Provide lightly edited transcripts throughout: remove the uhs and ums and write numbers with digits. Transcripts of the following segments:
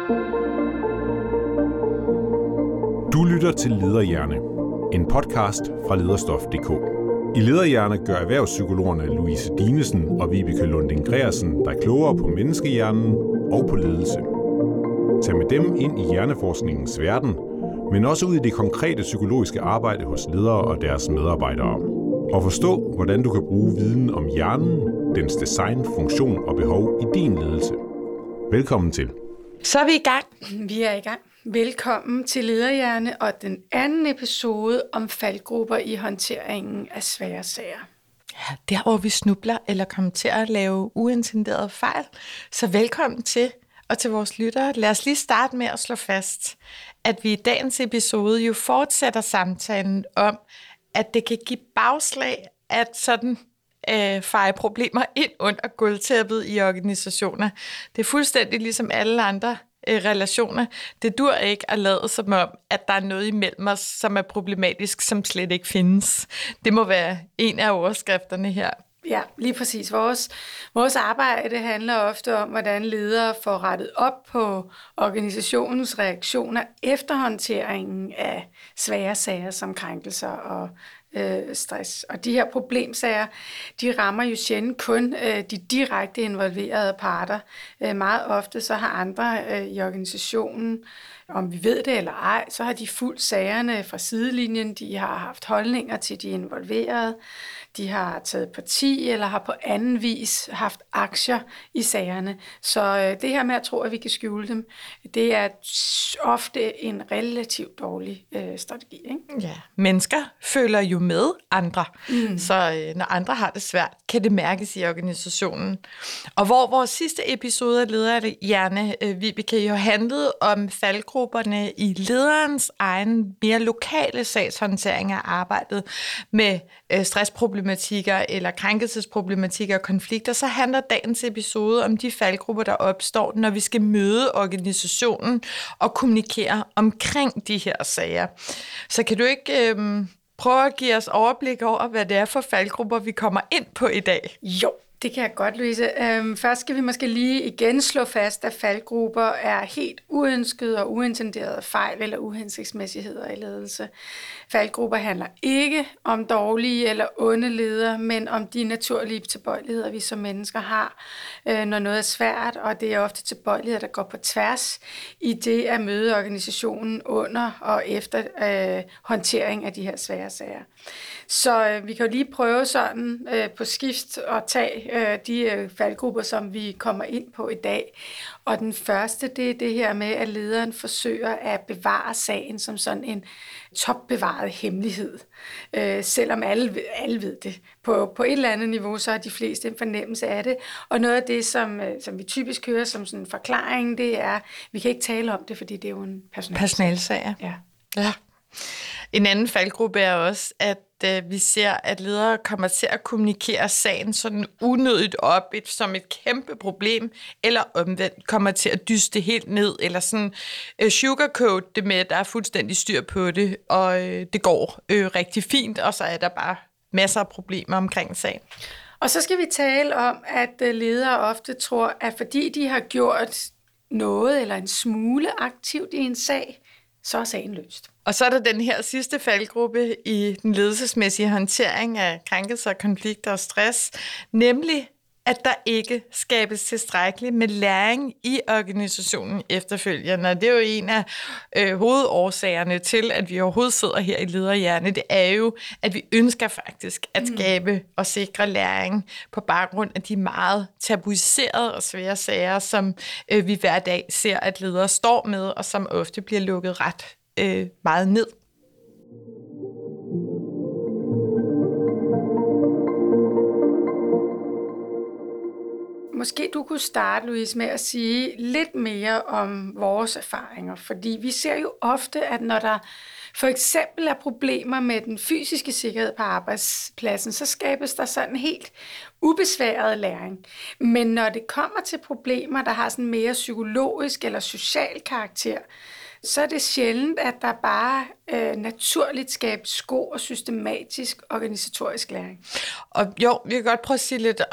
Du lytter til Lederhjerne, en podcast fra Lederstof.dk. I Lederhjerne gør erhvervspsykologerne Louise Dinesen og Vibeke Lunding Gregersen dig klogere på menneskehjernen og på ledelse. Tag med dem ind i hjerneforskningens verden, men også ud i det konkrete psykologiske arbejde hos ledere og deres medarbejdere. Og forstå, hvordan du kan bruge viden om hjernen, dens design, funktion og behov i din ledelse. Velkommen til. Så er vi i gang. Vi er i gang. Velkommen til Lederhjerne og den anden episode om faldgrupper i håndteringen af svære sager. Ja, der hvor vi snubler eller kommer til at lave uintenderede fejl. Så velkommen til, og til vores lyttere. Lad os lige starte med at slå fast, at vi i dagens episode jo fortsætter samtalen om, at det kan give bagslag, at sådan feje problemer ind under gulvtæppet i organisationer. Det er fuldstændig ligesom alle andre relationer. Det dur ikke at lade som om, at der er noget imellem os, som er problematisk, som slet ikke findes. Det må være en af overskrifterne her. Ja, lige præcis. Vores arbejde handler ofte om, hvordan ledere får rettet op på organisationens reaktioner efter håndteringen af svære sager som krænkelser og stress. Og de her problemsager, de rammer jo sjældent kun de direkte involverede parter. Meget ofte så har andre i organisationen, om vi ved det eller ej, så har de fulgt sagerne fra sidelinjen, de har haft holdninger til de involverede, de har taget parti eller har på anden vis haft aktier i sagerne. Så det her med at tro, at vi kan skjule dem, det er ofte en relativt dårlig strategi. Ikke? Ja, mennesker føler jo med andre, så når andre har det svært, kan det mærkes i organisationen. Og hvor vores sidste episode af Lederhjerne, Vibeke, jo handlede om faldgrupperne i lederens egen mere lokale sagshåndtering af arbejdet med stressproblematikker eller krænkelsesproblematikker og konflikter, så handler dagens episode om de faldgrupper, der opstår, når vi skal møde organisationen og kommunikere omkring de her sager. Så kan du ikke prøve at give os overblik over, hvad det er for faldgrupper, vi kommer ind på i dag? Jo, det kan jeg godt, Louise. Først skal vi måske lige igen slå fast, at faldgrupper er helt uønskede og uintenderede fejl eller uhensigtsmæssigheder i ledelse. Faldgrupper handler ikke om dårlige eller onde ledere, men om de naturlige tilbøjeligheder, vi som mennesker har, når noget er svært, og det er ofte tilbøjeligheder, der går på tværs i det at møde organisationen under og efter håndtering af de her svære sager. Så vi kan jo lige prøve sådan på skift at tage de faldgrupper, som vi kommer ind på i dag. Og den første, det er det her med, at lederen forsøger at bevare sagen som sådan en topbevaret hemmelighed. Selvom alle ved det. På et eller andet niveau, så har de fleste en fornemmelse af det. Og noget af det, som vi typisk hører som sådan en forklaring, det er, vi kan ikke tale om det, fordi det er jo en personalsag. Ja. En anden faldgruppe er også, at vi ser, at ledere kommer til at kommunikere sagen sådan unødigt op som et kæmpe problem, eller omvendt kommer til at dyste det helt ned, eller sådan sugarcoat det med, at der er fuldstændig styr på det, og det går rigtig fint, og så er der bare masser af problemer omkring sagen. Og så skal vi tale om, at ledere ofte tror, at fordi de har gjort noget eller en smule aktivt i en sag, så er sagen løst. Og så er der den her sidste faldgruppe i den ledelsesmæssige håndtering af krænkelser, konflikter og stress, nemlig at der ikke skabes tilstrækkeligt med læring i organisationen efterfølgende. Og det er jo en af hovedårsagerne til, at vi overhovedet sidder her i Lederhjerne. Det er jo, at vi ønsker faktisk at skabe og sikre læring på baggrund af de meget tabuiserede og svære sager, som vi hver dag ser, at ledere står med, og som ofte bliver lukket ret meget ned. Måske du kunne starte, Louise, med at sige lidt mere om vores erfaringer, fordi vi ser jo ofte, at når der for eksempel er problemer med den fysiske sikkerhed på arbejdspladsen, så skabes der sådan helt ubesværet læring. Men når det kommer til problemer, der har sådan mere psykologisk eller social karakter, så er det sjældent, at der bare naturligt skabes god og systematisk organisatorisk læring. Og jo, vi kan godt prøve at sige lidt,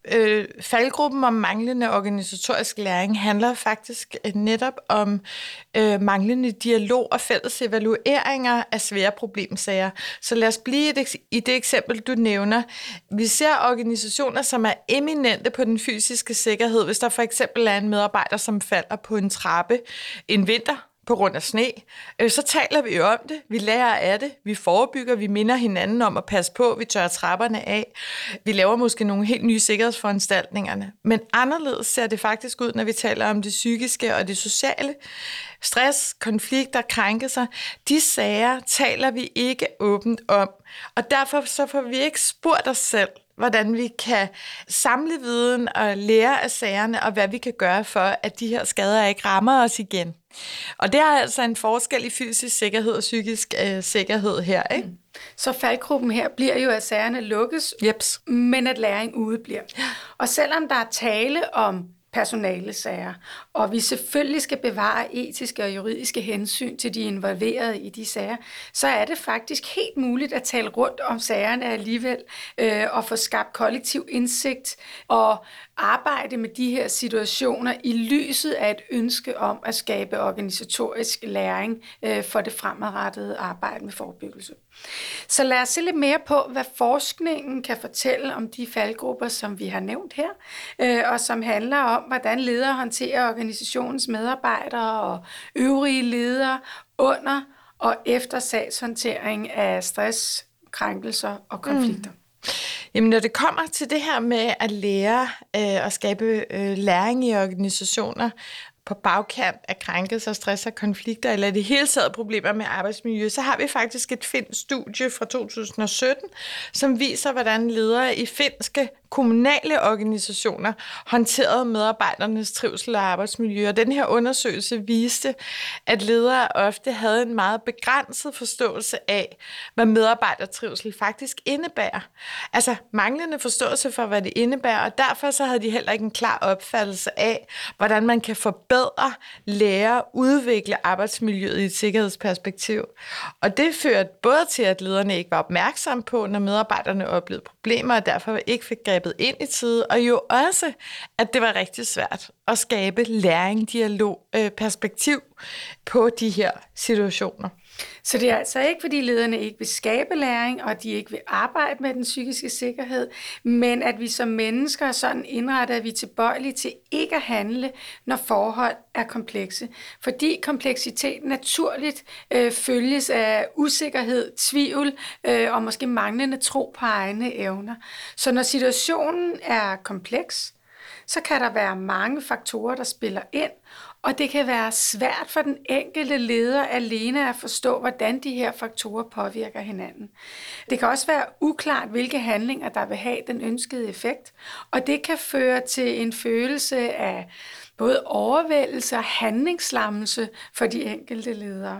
faldgruppen om manglende organisatorisk læring handler faktisk netop om manglende dialog og fælles evalueringer af svære problemsager. Så lad os blive i det eksempel, du nævner. Vi ser organisationer, som er eminente på den fysiske sikkerhed, hvis der for eksempel er en medarbejder, som falder på en trappe en vinter, på grund af sne, så taler vi om det, vi lærer af det, vi forebygger, vi minder hinanden om at passe på, vi tørrer trapperne af, vi laver måske nogle helt nye sikkerhedsforanstaltningerne. Men anderledes ser det faktisk ud, når vi taler om det psykiske og det sociale. Stress, konflikter, krænkelser, de sager taler vi ikke åbent om, og derfor så får vi ikke spurgt os selv, hvordan vi kan samle viden og lære af sagerne, og hvad vi kan gøre for, at de her skader ikke rammer os igen. Og det er altså en forskel i fysisk sikkerhed og psykisk sikkerhed her, ikke? Så faldgruppen her bliver jo, at sagerne lukkes, men at læring udebliver. Og selvom der er tale om personalesager, og vi selvfølgelig skal bevare etiske og juridiske hensyn til de involverede i de sager, så er det faktisk helt muligt at tale rundt om sagerne alligevel, og få skabt kollektiv indsigt og arbejde med de her situationer i lyset af et ønske om at skabe organisatorisk læring for det fremadrettede arbejde med forebyggelse. Så lad os se lidt mere på, hvad forskningen kan fortælle om de faldgrupper, som vi har nævnt her, og som handler om, hvordan ledere håndterer organisationens medarbejdere og øvrige ledere under og efter sagshåndtering af stress, krænkelser og konflikter. Jamen, når det kommer til det her med at lære og skabe læring i organisationer på bagkant af krænkelser, stress og konflikter, eller det hele taget problemer med arbejdsmiljø, så har vi faktisk et finsk studie fra 2017, som viser, hvordan ledere i finske kommunale organisationer håndterede medarbejdernes trivsel og arbejdsmiljø. Og den her undersøgelse viste, at ledere ofte havde en meget begrænset forståelse af, hvad medarbejdertrivsel faktisk indebærer. Altså manglende forståelse for, hvad det indebærer, og derfor så havde de heller ikke en klar opfattelse af, hvordan man kan forbedre, lære og udvikle arbejdsmiljøet i et sikkerhedsperspektiv. Og det førte både til, at lederne ikke var opmærksomme på, når medarbejderne oplevede problemer, og derfor ikke fik grebet ind i tide, og jo også, at det var rigtig svært at skabe læring, dialog, perspektiv på de her situationer. Så det er altså ikke, fordi lederne ikke vil skabe læring, og de ikke vil arbejde med den psykiske sikkerhed, men at vi som mennesker er sådan indrettet, at vi er tilbøjelige til ikke at handle, når forhold er komplekse. Fordi kompleksitet naturligt følges af usikkerhed, tvivl og måske manglende tro på egne evner. Så når situationen er kompleks, så kan der være mange faktorer, der spiller ind, og det kan være svært for den enkelte leder alene at forstå, hvordan de her faktorer påvirker hinanden. Det kan også være uklart, hvilke handlinger, der vil have den ønskede effekt, og det kan føre til en følelse af både overvældelse og handlingslammelse for de enkelte ledere.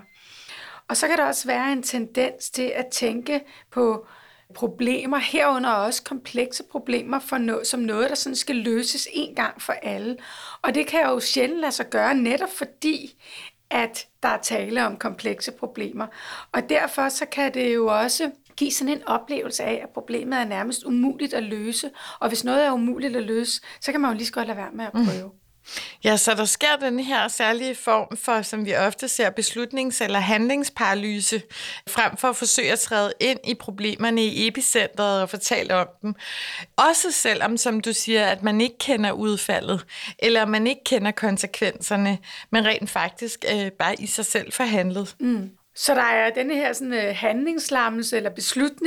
Og så kan der også være en tendens til at tænke på problemer, herunder også komplekse problemer som noget, der sådan skal løses en gang for alle. Og det kan jo sjældent lade sig gøre, netop fordi, at der er tale om komplekse problemer. Og derfor så kan det jo også give sådan en oplevelse af, at problemet er nærmest umuligt at løse. Og hvis noget er umuligt at løse, så kan man jo lige så godt lade være med at prøve. Ja, så der sker den her særlige form for, som vi ofte ser, beslutnings- eller handlingsparalyse, frem for at forsøge at træde ind i problemerne i epicentret og fortælle om dem. Også selvom, som du siger, at man ikke kender udfaldet, eller man ikke kender konsekvenserne, men rent faktisk bare i sig selv forhandlet. Så der er denne her sådan, handlingslammelse eller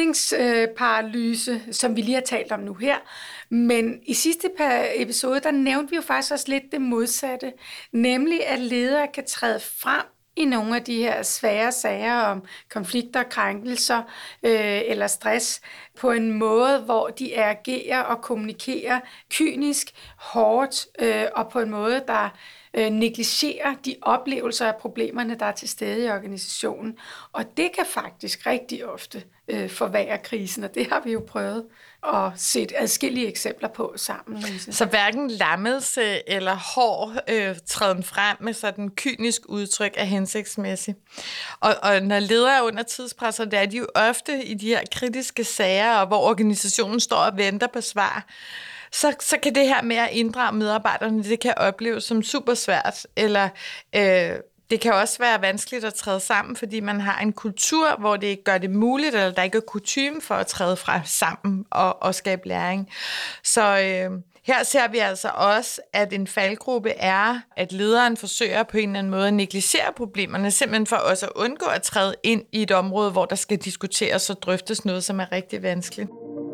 beslutningsparalyse, som vi lige har talt om nu her. Men i sidste episode, der nævnte vi jo faktisk også lidt det modsatte, nemlig at ledere kan træde frem i nogle af de her svære sager om konflikter, krænkelser eller stress på en måde, hvor de agerer og kommunikerer kynisk, hårdt og på en måde, der negligerer de oplevelser af problemerne, der er til stede i organisationen. Og det kan faktisk rigtig ofte forværre krisen, og det har vi jo prøvet og set adskillige eksempler på sammen. Så hverken lammelse eller hård træden frem med sådan kynisk udtryk er hensigtsmæssigt. Og når ledere er under tidspres, så er de jo ofte i de her kritiske sager, hvor organisationen står og venter på svar, så kan det her med at inddrage medarbejderne, det kan opleves som super svært, eller det kan også være vanskeligt at træde sammen, fordi man har en kultur, hvor det ikke gør det muligt, eller der ikke er kutyme for at træde fra sammen og skabe læring. Så her ser vi altså også, at en faldgruppe er, at lederen forsøger på en eller anden måde at negligere problemerne, simpelthen for også at undgå at træde ind i et område, hvor der skal diskuteres og drøftes noget, som er rigtig vanskeligt.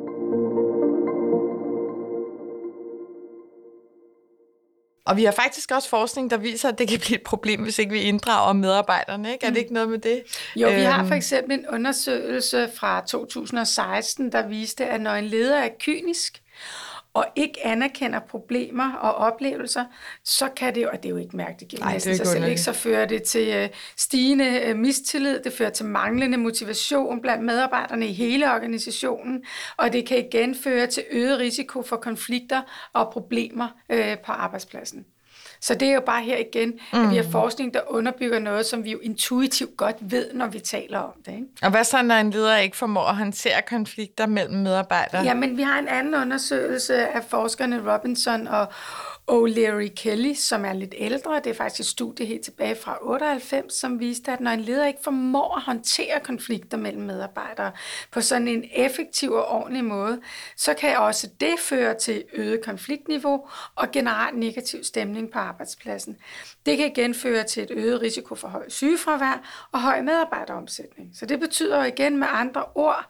Og vi har faktisk også forskning, der viser, at det kan blive et problem, hvis ikke vi inddrager medarbejderne. Ikke? Er det ikke noget med det? Jo, vi har for eksempel en undersøgelse fra 2016, der viste, at når en leder er kynisk og ikke anerkender problemer og oplevelser, så kan det jo, og det er jo ikke mærkeligt, så fører det til stigende mistillid, det fører til manglende motivation blandt medarbejderne i hele organisationen, og det kan igen føre til øget risiko for konflikter og problemer på arbejdspladsen. Så det er jo bare her igen, at vi har forskning, der underbygger noget, som vi jo intuitivt godt ved, når vi taler om det. Ikke? Og hvad så, når en leder ikke formår at håndtere konflikter mellem medarbejdere? Jamen, vi har en anden undersøgelse af forskerne Robinson og O'Leary Kelly, som er lidt ældre. Det er faktisk et studie helt tilbage fra 98, som viste, at når en leder ikke formår at håndtere konflikter mellem medarbejdere på sådan en effektiv og ordentlig måde, så kan også det føre til øget konfliktniveau og generelt negativ stemning på arbejdspladsen. Det kan igen føre til et øget risiko for høj sygefravær og høj medarbejderomsætning. Så det betyder jo igen med andre ord,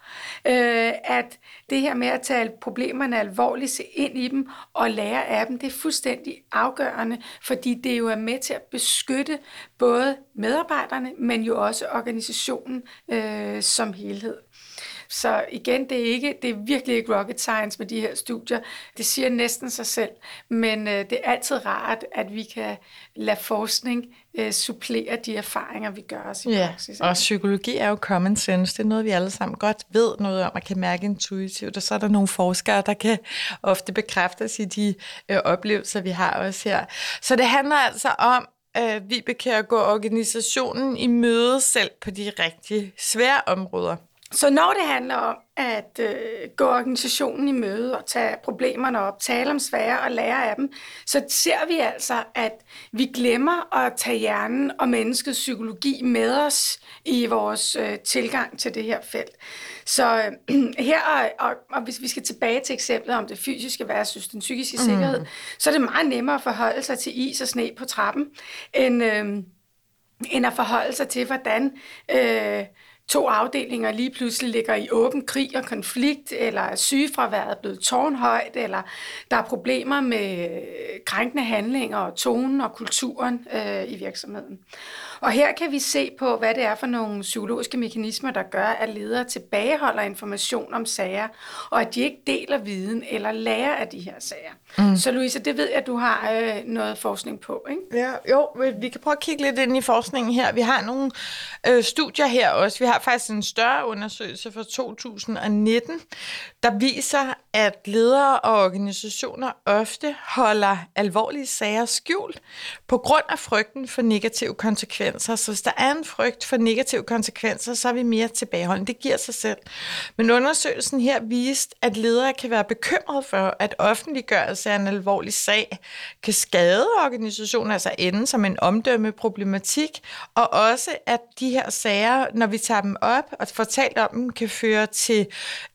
at det her med at tage problemerne alvorligt, se ind i dem og lære af dem, det er fuldstændig afgørende, fordi det jo er med til at beskytte både medarbejderne, men jo også organisationen som helhed. Så igen, det er virkelig ikke rocket science med de her studier. Det siger næsten sig selv, men det er altid rart, at vi kan lade forskning supplere de erfaringer, vi gør os i praksis. Og psykologi er jo common sense. Det er noget, vi alle sammen godt ved noget om og kan mærke intuitivt. Og så er der nogle forskere, der kan ofte bekræfte os i de oplevelser, vi har også her. Så det handler altså om, Vibeke, at gå organisationen i møde selv på de rigtig svære områder. Så når det handler om at gå organisationen i møde og tage problemerne op, tale om svære og lære af dem, så ser vi altså, at vi glemmer at tage hjernen og menneskets psykologi med os i vores tilgang til det her felt. Så her, og hvis vi skal tilbage til eksemplet om det fysiske versus den psykiske sikkerhed, så er det meget nemmere at forholde sig til is og sne på trappen, end at forholde sig til, hvordan to afdelinger lige pludselig ligger i åben krig og konflikt, eller sygefraværet er blevet tårnhøjt, eller der er problemer med krænkende handlinger og tonen og kulturen i virksomheden. Og her kan vi se på, hvad det er for nogle psykologiske mekanismer, der gør, at ledere tilbageholder information om sager, og at de ikke deler viden eller lærer af de her sager. Så Louise, det ved jeg, at du har noget forskning på, ikke? Ja, jo, vi kan prøve at kigge lidt ind i forskningen her. Vi har nogle studier her også. Vi har faktisk en større undersøgelse fra 2019, der viser, at ledere og organisationer ofte holder alvorlige sager skjult på grund af frygten for negative konsekvenser. Så hvis der er en frygt for negative konsekvenser, så er vi mere tilbageholdende. Det giver sig selv. Men undersøgelsen her viste, at ledere kan være bekymrede for, at offentliggørelse af en alvorlig sag kan skade organisationen, altså ende som en omdømmeproblematik, og også, at de her sager, når vi tager dem op og får talt om dem, kan føre til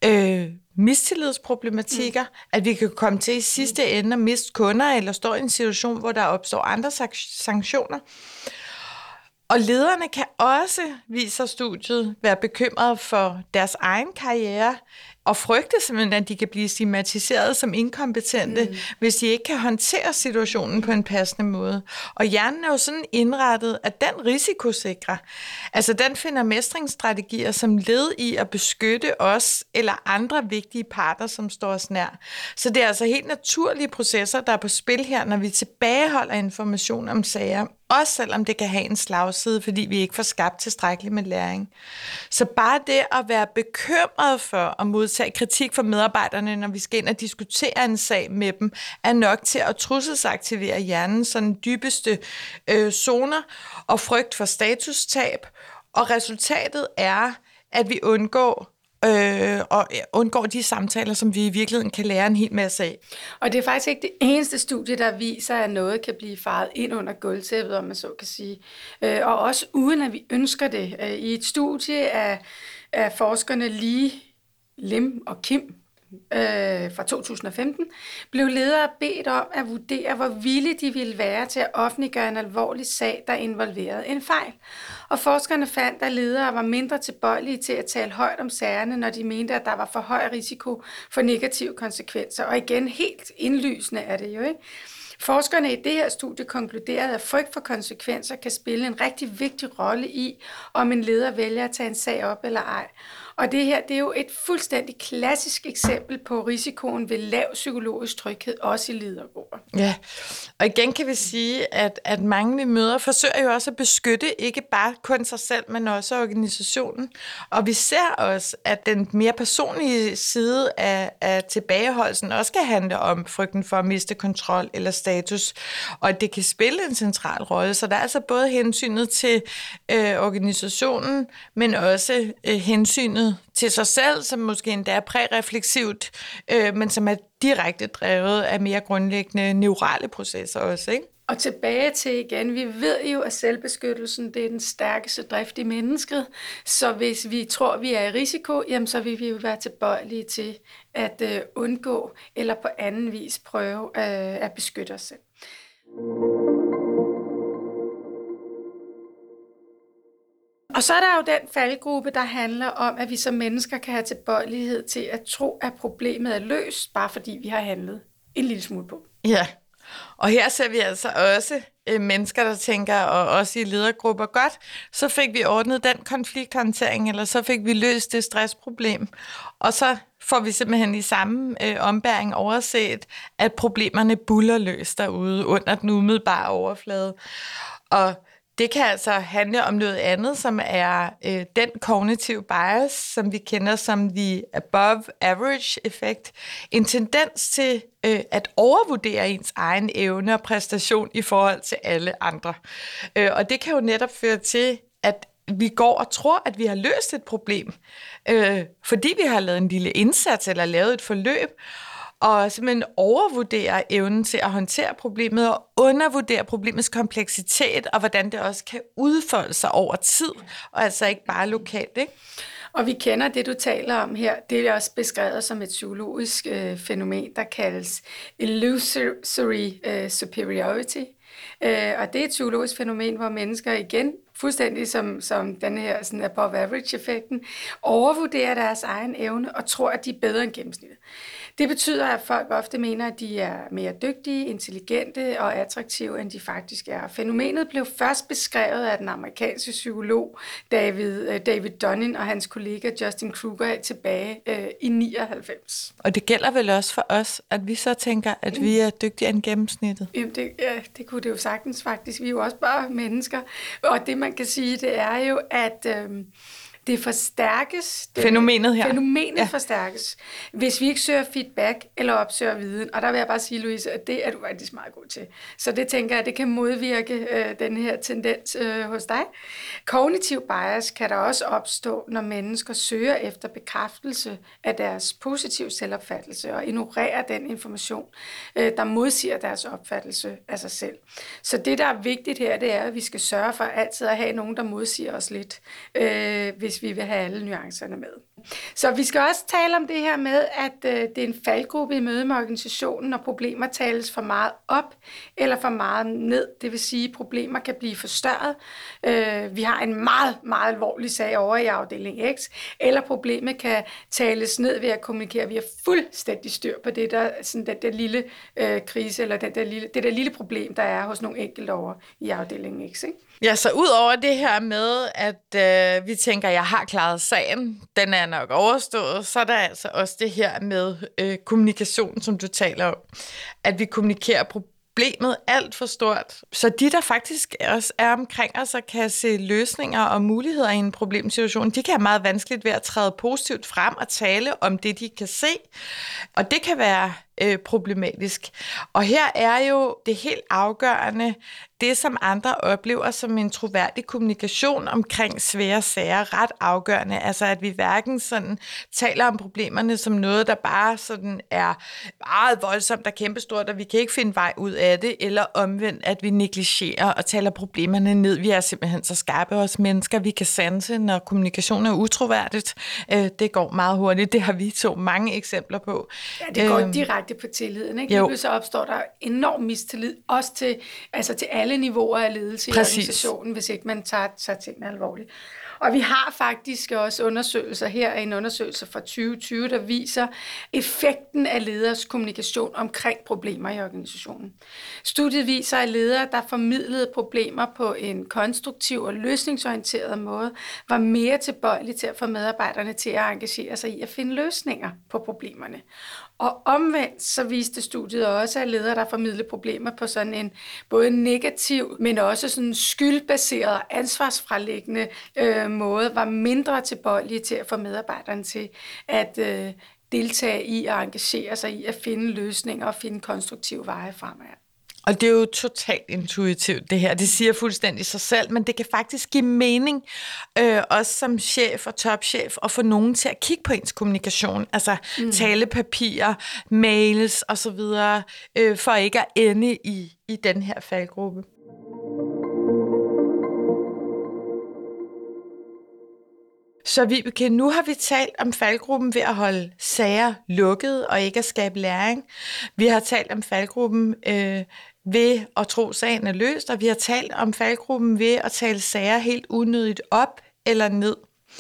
mistillidsproblematikker, at vi kan komme til i sidste ende at miste kunder, eller stå i en situation, hvor der opstår andre sanktioner. Og lederne kan også, viser studiet, være bekymrede for deres egen karriere, og frygte simpelthen, at de kan blive stigmatiseret som inkompetente, hvis de ikke kan håndtere situationen på en passende måde. Og hjernen er jo sådan indrettet, at den risikosikrer. Altså den finder mestringsstrategier som led i at beskytte os eller andre vigtige parter, som står os nær. Så det er altså helt naturlige processer, der er på spil her, når vi tilbageholder information om sager. Også selvom det kan have en slagside, fordi vi ikke får skabt tilstrækkeligt med læring. Så bare det at være bekymret for at modtage kritik fra medarbejderne, når vi skal ind og diskutere en sag med dem, er nok til at trusselsaktivere hjernens sådan dybeste zoner og frygt for statustab. Og resultatet er, at vi undgår og undgår de samtaler, som vi i virkeligheden kan lære en hel masse af. Og det er faktisk ikke det eneste studie, der viser, at noget kan blive faret ind under gulvtæppet, om man så kan sige. Og også uden at vi ønsker det. I et studie af forskerne Lim og Kim fra 2015, blev ledere bedt om at vurdere, hvor villige de ville være til at offentliggøre en alvorlig sag, der involverede en fejl. Og forskerne fandt, at ledere var mindre tilbøjelige til at tale højt om sagerne, når de mente, at der var for høj risiko for negative konsekvenser. Og igen, helt indlysende er det jo, ikke? Forskerne i det her studie konkluderede, at frygt for konsekvenser kan spille en rigtig vigtig rolle i, om en leder vælger at tage en sag op eller ej. Og det her, det er jo et fuldstændig klassisk eksempel på risikoen ved lav psykologisk tryghed, også i ledergrupper. Ja, og igen kan vi sige, at mange vi møder forsøger jo også at beskytte ikke bare kun sig selv, men også organisationen. Og vi ser også, at den mere personlige side af tilbageholdelsen også kan handle om frygten for at miste kontrol eller status, og at det kan spille en central rolle. Så der er altså både hensynet til organisationen, men også hensynet til sig selv, som måske endda er prærefleksivt, men som er direkte drevet af mere grundlæggende neurale processer også, ikke? Og tilbage til igen, vi ved jo, at selvbeskyttelsen, det er den stærkeste drift i mennesket, så hvis vi tror, vi er i risiko, jamen så vil vi jo være tilbøjelige til at undgå eller på anden vis prøve at beskytte os selv. Og så er der jo den faldgruppe, der handler om, at vi som mennesker kan have tilbøjelighed til at tro, at problemet er løst, bare fordi vi har handlet en lille smule på. Ja, og her ser vi altså også mennesker, der tænker, og også i ledergrupper, godt, så fik vi ordnet den konflikthåndtering, eller så fik vi løst det stressproblem. Og så får vi simpelthen i samme ombæring overset, at problemerne buller løs derude under den umiddelbare overflade. Og det kan altså handle om noget andet, som er den cognitive bias, som vi kender som the above average effekt. En tendens til at overvurdere ens egen evne og præstation i forhold til alle andre. Og det kan jo netop føre til, at vi går og tror, at vi har løst et problem, fordi vi har lavet en lille indsats eller lavet et forløb, og simpelthen overvurdere evnen til at håndtere problemet og undervurdere problemets kompleksitet og hvordan det også kan udfolde sig over tid, og altså ikke bare lokalt, ikke? Og vi kender det, du taler om her. Det er også beskrevet som et psykologisk fænomen, der kaldes illusory superiority. Og det er et psykologisk fænomen, hvor mennesker igen, fuldstændig som den her sådan above average-effekten, overvurderer deres egen evne og tror, at de er bedre end gennemsnittet. Det betyder, at folk ofte mener, at de er mere dygtige, intelligente og attraktive, end de faktisk er. Fænomenet blev først beskrevet af den amerikanske psykolog David Dunning og hans kollega Justin Kruger tilbage i 99. Og det gælder vel også for os, at vi så tænker, at vi er dygtigere end gennemsnittet? Jamen det kunne det jo sagtens faktisk. Vi er jo også bare mennesker. Og det man kan sige, det er jo, at det forstærkes. Fænomenet her. Fænomenet forstærkes, hvis vi ikke søger feedback eller opsøger viden. Og der vil jeg bare sige, Louise, at det er du faktisk meget god til. Så det tænker jeg, det kan modvirke den her tendens hos dig. Kognitiv bias kan der også opstå, når mennesker søger efter bekræftelse af deres positive selvopfattelse og ignorerer den information, der modsiger deres opfattelse af sig selv. Så det, der er vigtigt her, det er, at vi skal sørge for altid at have nogen, der modsiger os lidt, hvis vi vil have alle nuancerne med. Så vi skal også tale om det her med, at det er en faldgruppe i møde med organisationen, når problemer tales for meget op eller for meget ned. Det vil sige, at problemer kan blive forstørret. Vi har en meget, meget alvorlig sag over i afdeling X, eller problemet kan tales ned ved at kommunikere. Vi har fuldstændig styr på det der, sådan den der lille krise, eller det der lille problem, der er hos nogle enkelte over i afdeling X, ikke? Ja, så ud over det her med, at vi tænker, at jeg har klaret sagen, den er nok overstået, så er der altså også det her med kommunikation, som du taler om. At vi kommunikerer problemet alt for stort. Så de, der faktisk også er omkring os og kan se løsninger og muligheder i en problemsituation, de kan have meget vanskeligt ved at træde positivt frem og tale om det, de kan se. Og det kan være problematisk. Og her er jo det helt afgørende, det som andre oplever som en troværdig kommunikation omkring svære sager, ret afgørende. Altså at vi hverken sådan taler om problemerne som noget, der bare sådan er meget voldsomt og kæmpestort, og vi kan ikke finde vej ud af det, eller omvendt, at vi negligerer og taler problemerne ned. Vi er simpelthen så skarpe os mennesker, vi kan sanse, når kommunikation er utroværdigt. Det går meget hurtigt. Det har vi to mange eksempler på. Ja, det går direkte på tilliden, ikke? Lige så opstår der enorm mistillid, også til alle niveauer af ledelse i organisationen, hvis ikke man tager tingene alvorligt. Og vi har faktisk også undersøgelser her, en undersøgelse fra 2020, der viser effekten af leders kommunikation omkring problemer i organisationen. Studiet viser, at ledere, der formidlede problemer på en konstruktiv og løsningsorienteret måde, var mere tilbøjelige til at få medarbejderne til at engagere sig i at finde løsninger på problemerne. Og omvendt så viste studiet også, at ledere, der formidlede problemer på sådan en både negativ, men også sådan skyldbaseret og ansvarsfralæggende måde, var mindre tilbøjelige til at få medarbejderne til at deltage i og engagere sig i at finde løsninger og finde konstruktive veje fremad. Og det er jo totalt intuitivt, det her. Det siger fuldstændig sig selv, men det kan faktisk give mening, også som chef og topchef, at få nogen til at kigge på ens kommunikation, altså talepapirer, mails osv., for ikke at ende i den her faldgruppe. Så Vibeke, nu har vi talt om faldgruppen ved at holde sager lukket og ikke at skabe læring. Vi har talt om faldgruppen ved at tro, sagen er løst, og vi har talt om faldgruppen ved at tale sager helt unødigt op eller ned.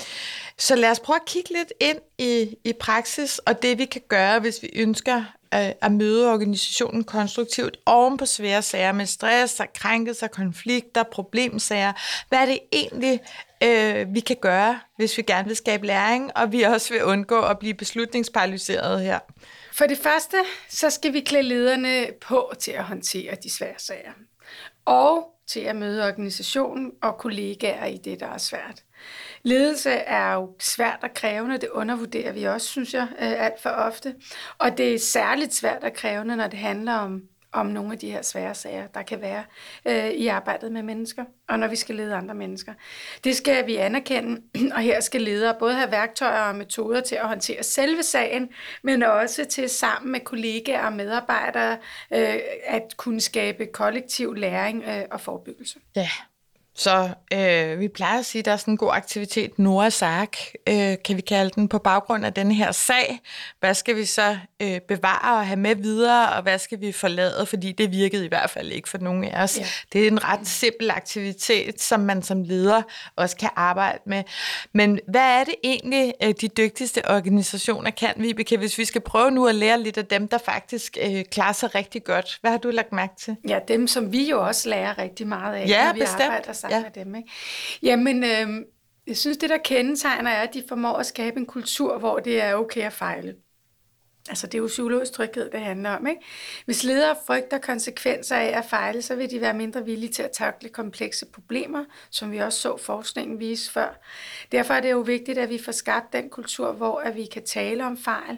Så lad os prøve at kigge lidt ind i praksis og det, vi kan gøre, hvis vi ønsker at møde organisationen konstruktivt oven på svære sager med stress og krænkelser, konflikter, problemsager. Hvad er det egentlig, vi kan gøre, hvis vi gerne vil skabe læring, og vi også vil undgå at blive beslutningsparalyseret her? For det første, så skal vi klæde lederne på til at håndtere de svære sager. Og til at møde organisationen og kollegaer i det, der er svært. Ledelse er jo svært og krævende, det undervurderer vi også, synes jeg, alt for ofte. Og det er særligt svært og krævende, når det handler om nogle af de her svære sager, der kan være i arbejdet med mennesker, og når vi skal lede andre mennesker. Det skal vi anerkende, og her skal ledere både have værktøjer og metoder til at håndtere selve sagen, men også til sammen med kollegaer og medarbejdere at kunne skabe kollektiv læring og forebyggelse. Ja. Så vi plejer at sige, at der er sådan en god aktivitet, Noahs Ark, kan vi kalde den, på baggrund af den her sag. Hvad skal vi så bevare og have med videre, og hvad skal vi forlade, fordi det virkede i hvert fald ikke for nogen af os. Ja. Det er en ret simpel aktivitet, som man som leder også kan arbejde med. Men hvad er det egentlig, de dygtigste organisationer kan, Vibeke, hvis vi skal prøve nu at lære lidt af dem, der faktisk klarer sig rigtig godt? Hvad har du lagt mærke til? Ja, dem, som vi jo også lærer rigtig meget af, når vi arbejder sammen med dem. Ikke? Jamen, jeg synes, det der kendetegner er, at de formår at skabe en kultur, hvor det er okay at fejle. Altså, det er jo psykologisk tryghed, det handler om. Ikke? Hvis ledere frygter konsekvenser af at fejle, så vil de være mindre villige til at tackle komplekse problemer, som vi også så forskningen vise før. Derfor er det jo vigtigt, at vi får skabt den kultur, hvor at vi kan tale om fejl,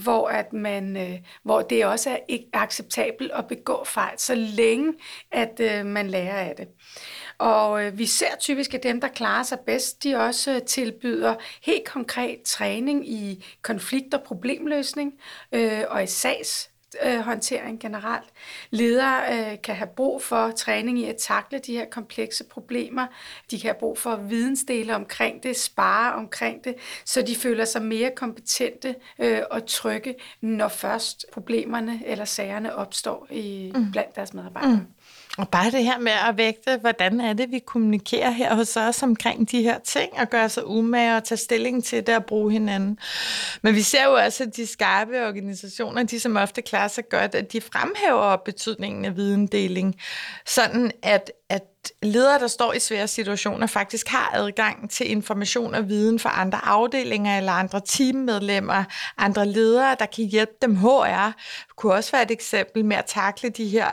hvor det også er acceptabelt at begå fejl, så længe at man lærer af det. Og vi ser typisk, at dem, der klarer sig bedst, de også tilbyder helt konkret træning i konflikt- og problemløsning og i sagshåndtering generelt. Ledere kan have brug for træning i at takle de her komplekse problemer. De kan have brug for vidensdele omkring det, spare omkring det, så de føler sig mere kompetente og trygge, når først problemerne eller sagerne opstår blandt deres medarbejdere. Og bare det her med at vægte, hvordan er det, vi kommunikerer her hos os omkring de her ting, og gøre sig umage og tage stilling til det og bruge hinanden. Men vi ser jo også, at de skarpe organisationer, de som ofte klarer sig godt, at de fremhæver betydningen af videndeling, sådan at ledere, der står i svære situationer, faktisk har adgang til information og viden fra andre afdelinger eller andre teammedlemmer, andre ledere, der kan hjælpe dem. HR kunne også være et eksempel med at takle de her,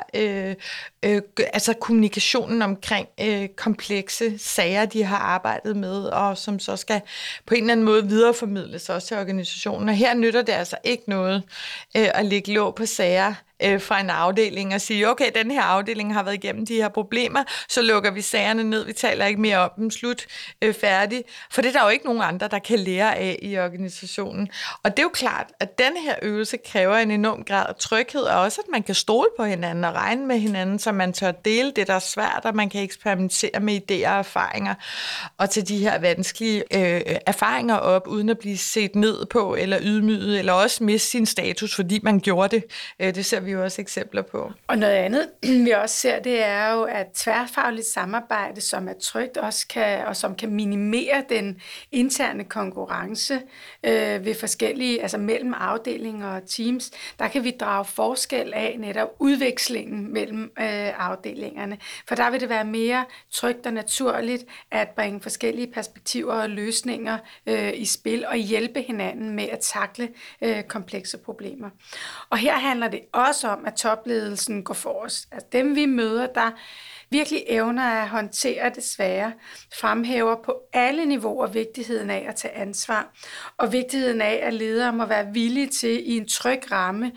altså kommunikationen omkring komplekse sager, de har arbejdet med, og som så skal på en eller anden måde videreformidles også til organisationen. Og her nytter det altså ikke noget at lægge låg på sager fra en afdeling og sige, okay, den her afdeling har været igennem de her problemer, så lukker vi sagerne ned, vi taler ikke mere om dem, slut, færdig. For det er der jo ikke nogen andre, der kan lære af i organisationen. Og det er jo klart, at den her øvelse kræver en enorm grad af tryghed, og også, at man kan stole på hinanden og regne med hinanden, så man tør dele det, der er svært, og man kan eksperimentere med idéer og erfaringer, og til de her vanskelige erfaringer op, uden at blive set ned på, eller ydmyget, eller også miste sin status, fordi man gjorde det. Det ser vi jo også eksempler på. Og noget andet, vi også ser, det er jo, at tværfagligt samarbejde, som er trygt, også og som kan minimere den interne konkurrence ved forskellige, altså mellem afdelinger og teams, der kan vi drage forskel af netop udvekslingen mellem afdelingerne. For der vil det være mere trygt og naturligt at bringe forskellige perspektiver og løsninger i spil og hjælpe hinanden med at takle komplekse problemer. Og her handler det også om, at topledelsen går forrest. Altså dem vi møder, der virkelig evner at håndtere det svære, fremhæver på alle niveauer vigtigheden af at tage ansvar, og vigtigheden af, at ledere må være villige til i en tryg ramme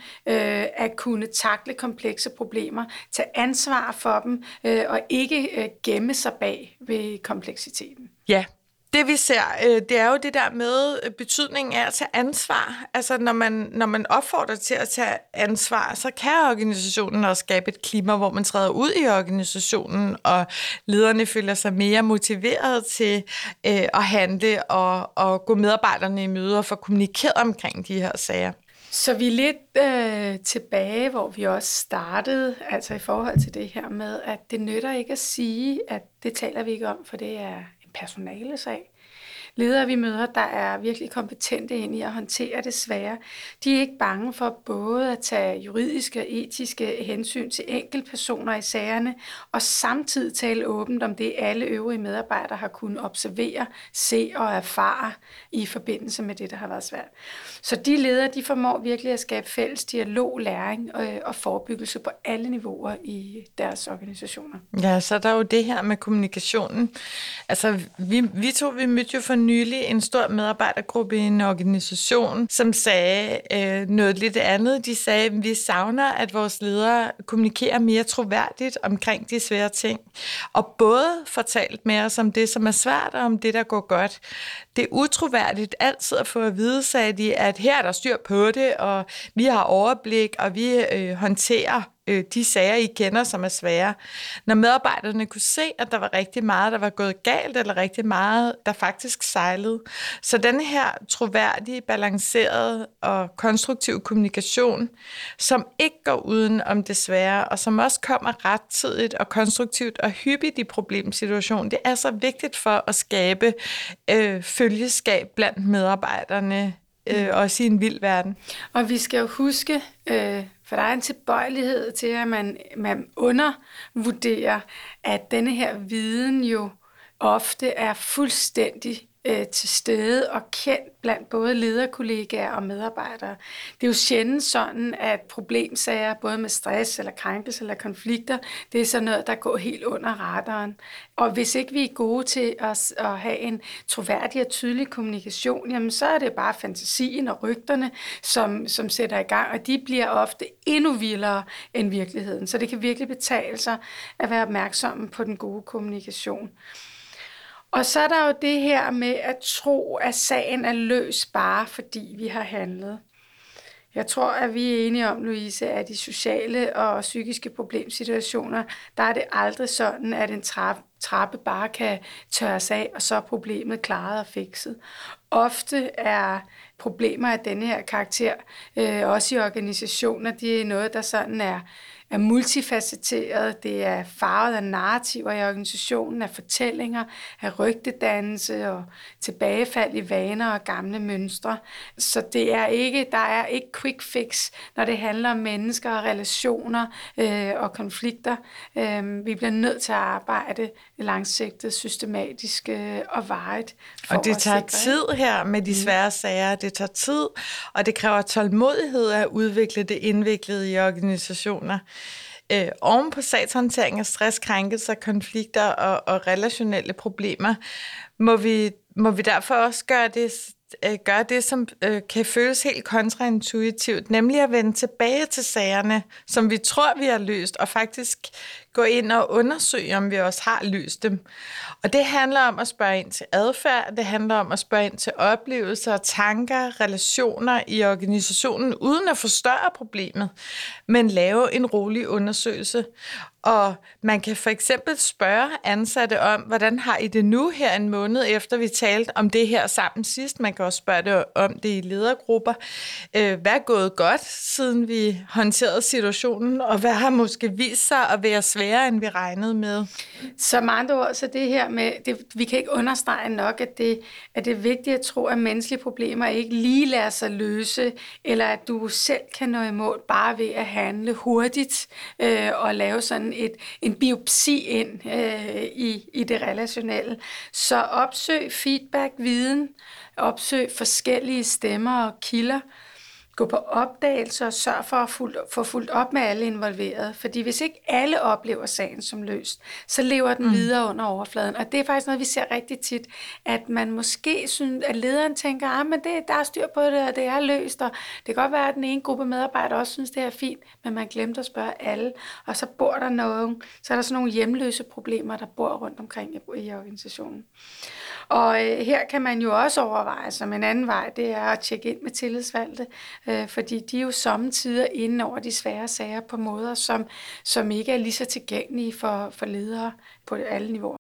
at kunne takle komplekse problemer, tage ansvar for dem og ikke gemme sig bag ved kompleksiteten. Ja. Det vi ser, det er jo det der med betydningen af at tage ansvar. Altså når man opfordrer til at tage ansvar, så kan organisationen også skabe et klima, hvor man træder ud i organisationen, og lederne føler sig mere motiveret til at handle og gå medarbejderne i møde og få kommunikeret omkring de her sager. Så vi er lidt tilbage, hvor vi også startede, altså i forhold til det her med, at det nytter ikke at sige, at det taler vi ikke om, for det er en personalesag. Ledere, vi møder, der er virkelig kompetente ind i at håndtere det svære. De er ikke bange for både at tage juridiske og etiske hensyn til enkeltpersoner i sagerne, og samtidig tale åbent om det, alle øvrige medarbejdere har kunnet observere, se og erfare i forbindelse med det, der har været svært. Så de ledere, de formår virkelig at skabe fælles dialog, læring og forebyggelse på alle niveauer i deres organisationer. Ja, så der er jo det her med kommunikationen. Altså, vi mødte jo for nylig en stor medarbejdergruppe i en organisation, som sagde noget lidt andet. De sagde, at vi savner, at vores ledere kommunikerer mere troværdigt omkring de svære ting, og både fortalt med os om det, som er svært, og om det, der går godt. Det er utroværdigt altid at få at vide, sagde de, at her er der styr på det, og vi har overblik, og vi håndterer de sager, I kender, som er svære. Når medarbejderne kunne se, at der var rigtig meget, der var gået galt, eller rigtig meget, der faktisk sejlede. Så den her troværdige, balancerede og konstruktive kommunikation, som ikke går uden om det svære, og som også kommer rettidigt og konstruktivt og hyppigt i problemsituationen, det er så vigtigt for at skabe følgeskab blandt medarbejderne, også i en vild verden. Og vi skal jo huske, for der er en tilbøjelighed til, at man undervurderer, at denne her viden jo ofte er fuldstændig til stede og kendt blandt både lederkollegaer og medarbejdere. Det er jo sjældent sådan, at problemsager, både med stress eller krænkelse eller konflikter, det er sådan noget, der går helt under radaren. Og hvis ikke vi er gode til at have en troværdig og tydelig kommunikation, jamen så er det bare fantasien og rygterne, som sætter i gang, og de bliver ofte endnu vildere end virkeligheden. Så det kan virkelig betale sig at være opmærksomme på den gode kommunikation. Og så er der jo det her med at tro, at sagen er løs bare fordi vi har handlet. Jeg tror, at vi er enige om, Louise, at i sociale og psykiske problemsituationer, der er det aldrig sådan, at en trappe bare kan tørres af, og så er problemet klaret og fikset. Ofte er problemer af denne her karakter, også i organisationer, det er noget, der sådan er er multifacetteret, det er farvet af narrativer i organisationen, af fortællinger, af rygtedannelse og tilbagefald i vaner og gamle mønstre. Så der er ikke quick fix, når det handler om mennesker og relationer og konflikter. Vi bliver nødt til at arbejde langsigtet, systematisk og varigt. Og det tager tid her med de svære sager. Det tager tid, og det kræver tålmodighed at udvikle det indviklede i organisationer. Oven på sagshåndtering af stress, krænkelser, konflikter og relationelle problemer, må vi derfor også gøre det, som kan føles helt kontraintuitivt, nemlig at vende tilbage til sagerne, som vi tror, vi har løst, og faktisk gå ind og undersøge, om vi også har løst dem. Og det handler om at spørge ind til adfærd, det handler om at spørge ind til oplevelser, tanker, relationer i organisationen, uden at forstørre problemet, men lave en rolig undersøgelse. Og man kan for eksempel spørge ansatte om, hvordan har I det nu her en måned efter vi talte om det her sammen sidst. Man kan også spørge det om det i ledergrupper. Hvad er gået godt, siden vi håndterede situationen, og hvad har måske vist sig at være sværere, end vi regnede med? Så med andre ord, så det her med, vi kan ikke understrege nok, at det er vigtigt at tro, at menneskelige problemer ikke lige lader sig løse, eller at du selv kan nå i mål bare ved at handle hurtigt og lave sådan en biopsi ind i det relationelle. Så opsøg feedback, viden, opsøg forskellige stemmer og kilder, gå på opdagelse og sørg for at få fulgt op med alle involverede. Fordi hvis ikke alle oplever sagen som løst, så lever den videre under overfladen. Og det er faktisk noget, vi ser rigtig tit, at man måske synes, at lederen tænker, men der er styr på det, og det er løst. Og det kan godt være, at den ene gruppe medarbejdere også synes, det er fint, men man glemte at spørge alle. Og så bor der så er der sådan nogle hjemløse problemer, der bor rundt omkring i organisationen. Og her kan man jo også overveje, som en anden vej, det er at tjekke ind med tillidsvalgte, fordi de er jo sommetider inde over de svære sager på måder, som ikke er lige så tilgængelige for ledere på alle niveauer.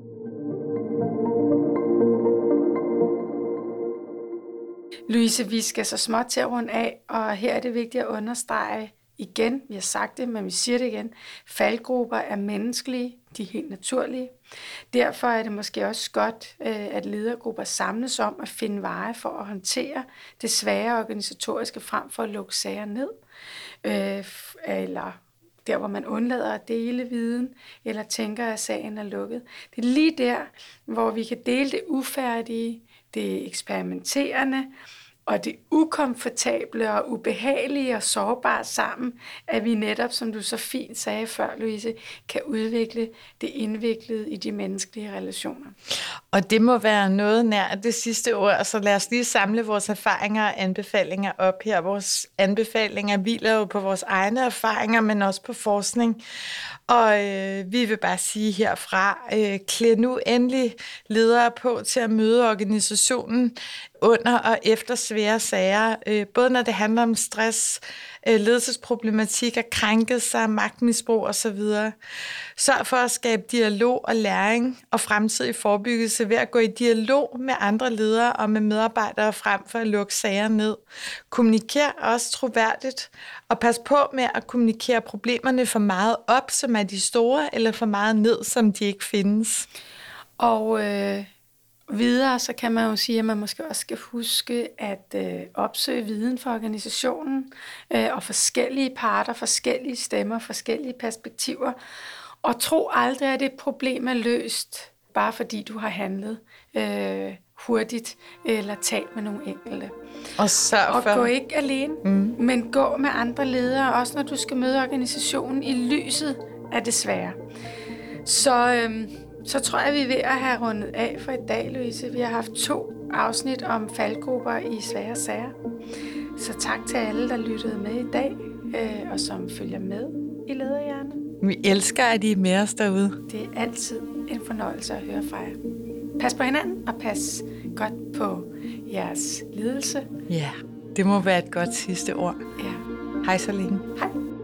Louise, vi skal så småt til at runde af, og her er det vigtigt at understrege igen, vi har sagt det, men vi siger det igen, faldgrupper er menneskelige, de er helt naturlige. Derfor er det måske også godt, at ledergrupper samles om at finde veje for at håndtere det svære organisatoriske frem for at lukke sager ned, eller der, hvor man undlader at dele viden, eller tænker, at sagen er lukket. Det er lige der, hvor vi kan dele det ufærdige, det eksperimenterende, og det ukomfortable og ubehagelige og sårbare sammen, at vi netop, som du så fint sagde før, Louise, kan udvikle det indviklede i de menneskelige relationer. Og det må være noget nær det sidste ord, så lad os lige samle vores erfaringer og anbefalinger op her. Vores anbefalinger hviler jo på vores egne erfaringer, men også på forskning. Og vi vil bare sige herfra, klæd nu endelig ledere på til at møde organisationen under og efter svære sager, både når det handler om stress, ledelsesproblematikker, krænkelser, magtmisbrug osv. Sørg for at skabe dialog og læring og fremtidig forebyggelse ved at gå i dialog med andre ledere og med medarbejdere frem for at lukke sager ned. Kommuniker også troværdigt, og pas på med at kommunikere problemerne for meget op, som er de store, eller for meget ned, som de ikke findes. Og videre, så kan man jo sige, at man måske også skal huske at opsøge viden for organisationen og forskellige parter, forskellige stemmer, forskellige perspektiver. Og tro aldrig, at det problem er løst, bare fordi du har handlet hurtigt eller talt med nogle enkelte. Og gå ikke alene, men gå med andre ledere, også når du skal møde organisationen i lyset af det svære. Så tror jeg, vi er ved at have rundet af for i dag, Louise. Vi har haft 2 afsnit om faldgrupper i svære sager. Så tak til alle, der lyttede med i dag, og som følger med i Lederhjernen. Vi elsker, at I er med os derude. Det er altid en fornøjelse at høre fra jer. Pas på hinanden, og pas godt på jeres ledelse. Ja, det må være et godt sidste ord. Ja. Hej så længe. Hej.